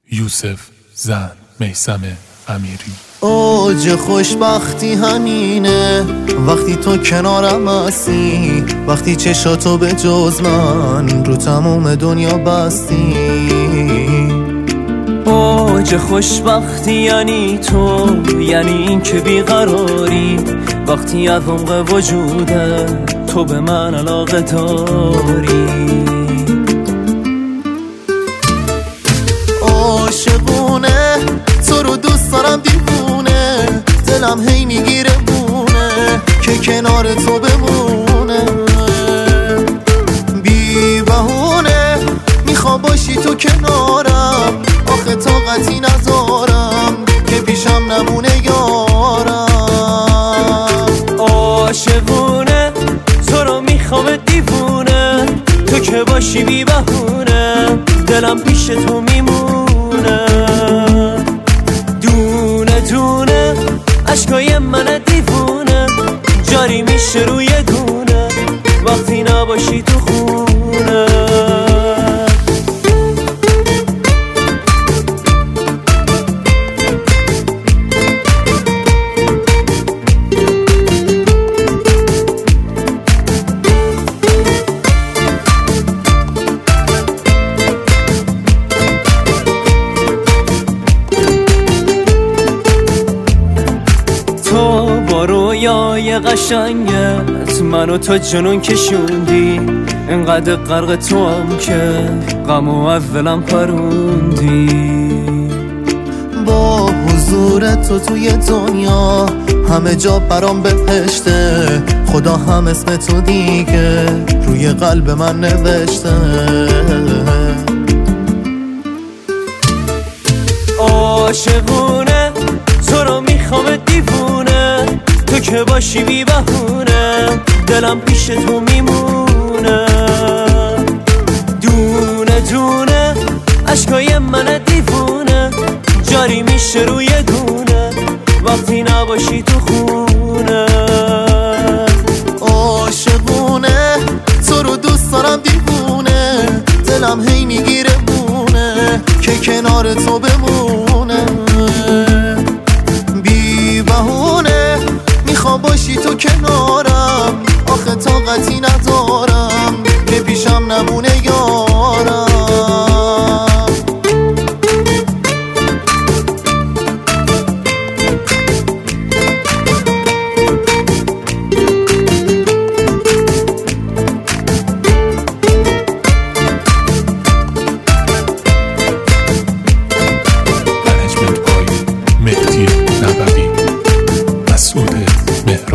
یوسف زن میثم امیری. اوج خوشبختی همینه وقتی تو کنارم هستی، وقتی چشاتو به جز من رو تموم دنیا بستی. اوج خوشبختی یعنی تو، یعنی این که بیقراری وقتی از عمق وجوده تو به من علاقه داری. عاشقونه تو رو دوست دارم دیوونه، دلم هی میگیره بونه که کنار تو بمونه. بی بهونه میخوام باشی تو کنارم، آخه طاقتی ندارم که پیشم نمونه یارم. عاشقونه تو رو میخوام دیوونه، تو که باشی بی بهونه دلم پیش تو میمونه. دونه دونه عشقای من دیوونه جاری میشه روی دونه وقتی نباشی تو خونه. با رویای قشنگت منو تو جنون کشوندی، انقدر غرق تو هم که غمو از دلم پروندی. با حضور تو توی دنیا همه جا برام بهشته، خدا هم اسم تو دیگه روی قلب من نوشته. عاشقونه تو رو میخوام دیوونه، تو که باشی بی بهونه دلم پیش تو میمونه. دونه دونه عشقای من دیوونه جاری میشه روی دونه وقتی نباشی تو خونه. عاشقونه تو رو دوست دارم دیوونه، دلم هی میگیره بونه که کنار تو بمونه. بی بهونه میخوام باشی تو کنارم، آخه طاقتی ندارم که پیشم نمونه یارم. مهدی نبوی، مسعود مهر.